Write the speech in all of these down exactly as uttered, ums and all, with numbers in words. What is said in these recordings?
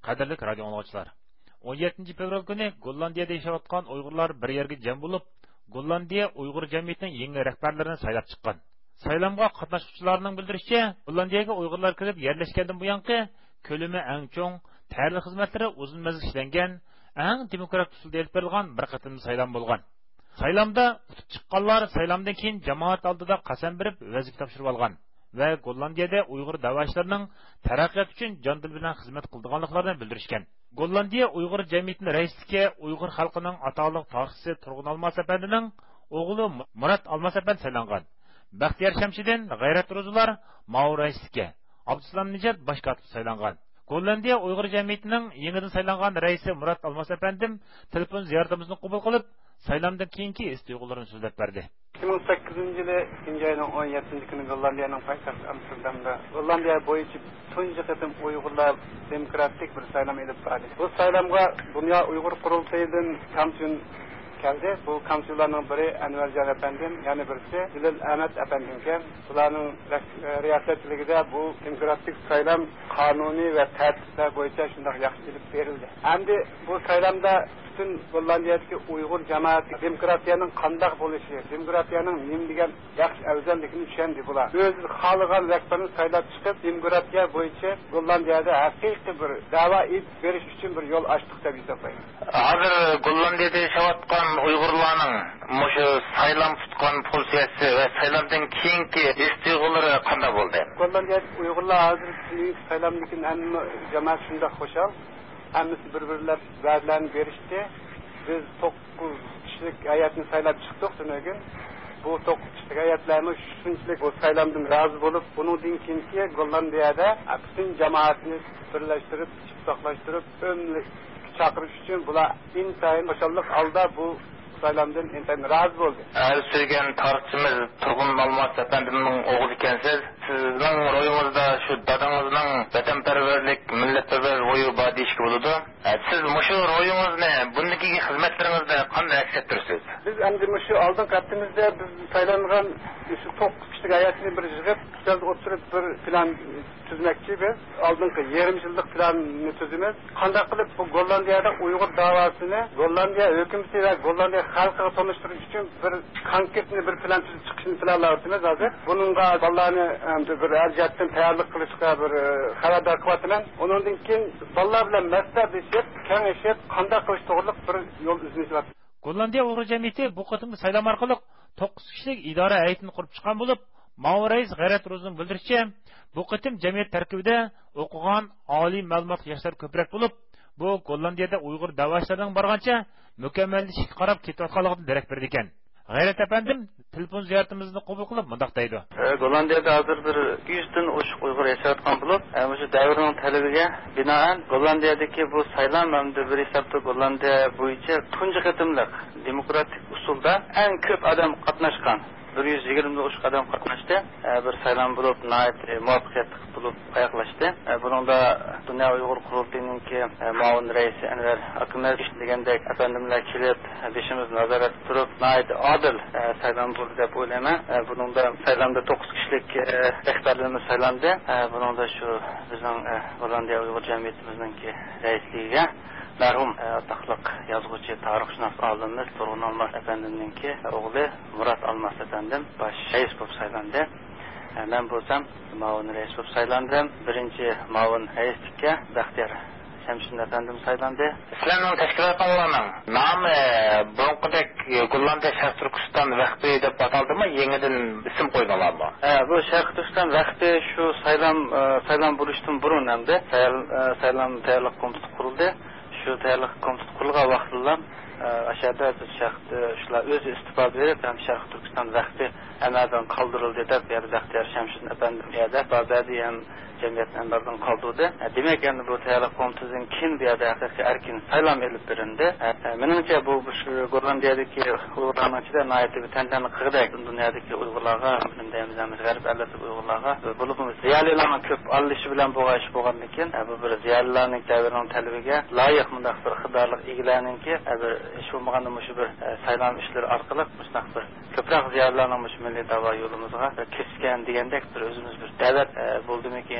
Qadrli radio anglagıçlar, o'n yettinchi fevral kuni Gollandiyada yashayotgan Uyg'urlar bir yerga jam bo'lib, Gollandiya Uyg'ur jamiyatining yangi rahbarlarini saylab chiqqan. Saylamga qatnashuvchilarning bildirishicha, Gollandiyaga Uyg'urlar kirib yerlashgandan buyangi ko'lami eng cho'ng, tayyorlik xizmatlari uzun mezgil ishlangan, eng demokratik usulda olib berilgan bir qatimli saylam bo'lgan. Saylamda tutib chiqqanlar saylamdan keyin jamoat oldida qasam berib vazifa topshirib olgan va Gollandiyada Uyg'ur da'vochilarining taraqqiyot uchun jon dil bilan xizmat qilganliklarini bildirishgan. Gollandiya Uyg'ur jamiyatining raisligiga Uyg'ur xalqining atoliq tarixchisi Turg'un Almas apandining o'g'li Murat Almas apand saylangan. Baxtiyor Shamshiddin g'ayrat ro'zular Mao raisligiga, Abdusalom Nijat bosh kotib saylangan. Gollandiya Uyg'ur jamiyatining yangidan saylangan raisi Murat Almas apandim telefon ziyoratimizni qabul qilib, saylamdan keyingi his-tuyg'ularini so'zlab berdi. ikki ming sakkizinchi yili ikkinchi oyning o'n yettinchi kuni Gollandiyaning poytaxti Amsterdamda Gollandiya bo'yicha tunji qatim Uyg'urlar demokratik bir saylam elib berdi. Bu saylamga Dunyo Uyg'ur qurultayidan kamchun keldi. Bu kamchunlarning biri Anvarjon apandim, yana birisi Dilil Ahmad apandim ekan. Ularning riyosatchiligida bu demokratik saylam qonuniy va tartiblar bo'yicha shunday yaxshi elib berildi. Endi bu saylamda bütün Gollandiyadagi Uyg'ur jamoati demokratiyaning qanday bo'lishi, demokratiyaning nima degan yaxshi afzalligini tushundi bular. O'z xohlagan rahbarni saylab chiqib, demokratiya bo'yicha Gollandiyada haqiqiy bir da'vo etib berish uchun bir yo'l ochdik deb hisoblayman. Hozir Gollandiyada yashayotgan Uyg'urlarning mushu saylam tutgan politsiyasi va saylamdan keyingi his-tuyg'ulari qanday bo'ldi? Gollandiyada Uyg'urlar hozir saylamdan hamma jamoat shunday xushal. Hammasi bir-birlab va'dalarni berishdi. Biz to'qqiz kishilik hay'atni saylab chiqdik shundan. Bu to'qqiz kishilik hay'atlarni shunchalik bu saylamdan rozi bo'lib, bundan keyingi Gollandiyada butun jamoatni birlashtirib, chiqsaqlashtirib, o'mlik chaqirish uchun bular intayin xushallik alda bu saylamdan intayin rozi bo'ldi. Hali suygan tarixchimiz Turg'un Almas apandimning o'g'li ekansiz. Sizning ro'yingizda shu dadangizning vatanparvarlik, millatparvar ro'yi bor deyishga bo'ladi. Siz mushu ro'yingizni, bundagi xizmatlaringizda qanday aks ettirasiz? Biz endi mushu oldin qattimizda biz saylangan shu to'qqiz kishilik hay'atni bir yig'ib, biz o'tirib bir plan tuzmoqchi biz. Oldingi yarim yillik planni tuzamiz. Qanday qilib bu Gollandiyada Uyg'ur davosini Gollandiya hukumati va Gollandiya xalqiga tanishtirish uchun bir konkretni bir plan tuzib chiqishni planlayapmiz hozir. Buningga bolalarni bir ajatdan tayyorlik qilishga bir xabardor qilyapman. Undan keyin bolalar bilan maslahatlashib, kengashib, qanday qilish to'g'riliq bir yo'l izlayapmiz. Gollandiya Uyg'ur jamiyati bu qatimgi saylam orqali to'qqiz kishilik idora hay'atini qurib chiqqan bo'lib, Mao rais g'ayrat ro'zining bildirishicha, bu qatim jamiyat tarkibida o'qigan oliy ma'lumotli yoshlar ko'proq bo'lib, bu Gollandiyada Uyg'ur da'vochilarining borgancha mukammallashishga qarab ketayotganligidan darak berdi ekan. G'ayrat apandim telefon ziyoratimizni qabul qilib mundaq deydi. Gollandiyada hozir bir yuz dan oshiq Uyg'ur yashayotgan bo'lib, o'sha davrning talabiga binoan Gollandiyadagi bu saylam hamda bir hisobda Gollandiya bo'yicha tunji qatimliq demokratik usulda eng ko'p odam qatnashgan bir yuz yigirma oshiq odam qatnashdi. Bir saylam bo'lib, nihoyat muvaffaqiyatli bo'lib oyoqlashdi. Buningda Dunyo Uyg'ur qurultayininki muavin raisi Anvar Akmal degandek afandimlar kelib, beshimiz nazorat turib, nihoyat adil saylam bo'ldi deb o'ylayman. Buningda saylamda to'qqiz kishilik rahbarlarimiz saylandi. Buningda shu bizning Gollandiya Uyg'ur jamiyatimizningki raisligiga merhum ataqliq yozuvchi, tarixshunos olimimiz Turg'un Almas apandimninki o'g'li Murat Almas apandim bosh rais bo'lib saylandi. Men bo'lsam muavin rais bo'lib saylandim. Birinchi muavin raislikka Baxtiyor Shamshiddin apandim saylandi. Sizlarning tashkilotlarning nomi burunqidek Gollandiya Sharq Turkiston vaqti deb ataldimi, yangidan ism qo'yganlarmi? Ha, bu Sharq Turkiston vaqti shu saylam saylam bo'lishdan burun hamda saylam tayyorlik komiteti qurildi. Shu tayyorlik komiteti qurilgan vaqtda aşağıda biz şarkı şular özü istifa verip hem Sharq Turkiston vaqti anadan qoldirildi deb bir Baxtiyor Shamshiddin apandim yerda bazı ham jamiyatdan birdan qoldirdi. Demak, endi bu tayyorlik komitetining kim bu yerda haqiqiy erkin saylam elib berindi. Menimcha bu shu Gollandiyadagi Uyg'urlarning ichida nihoyat bir tantana qildik. Dunyodagi Uyg'urlarga, bizning g'arb davlatli Uyg'urlarga bo'lib ziyolilarning ko'p alishi bilan bo'lgan ish bo'lgandan keyin bu bir ziyolilarning davrining talabiga loyiq mundaq bir xiddorlik egilarninki bir ish bo'lmaganda shu bir saylam ishlari orqali mustaq bir ko'proq ziyolilarning milliy da'vo yo'limizga kesgan degandek bir o'zimiz bir da'vat bo'ldimikin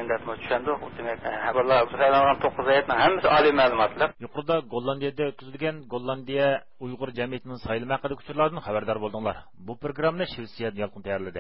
deb tushundik. Demak, bular saylangan to'qqiz oyatning hammasi oliy ma'lumotli. Yuqorida Gollandiyada o'tkazilgan Gollandiya Uyg'ur jamiyatining saylama haqidagi uchurlardan xabardor bo'ldinglar. Bu programmani Shvetsiya yolqin tayyorladi.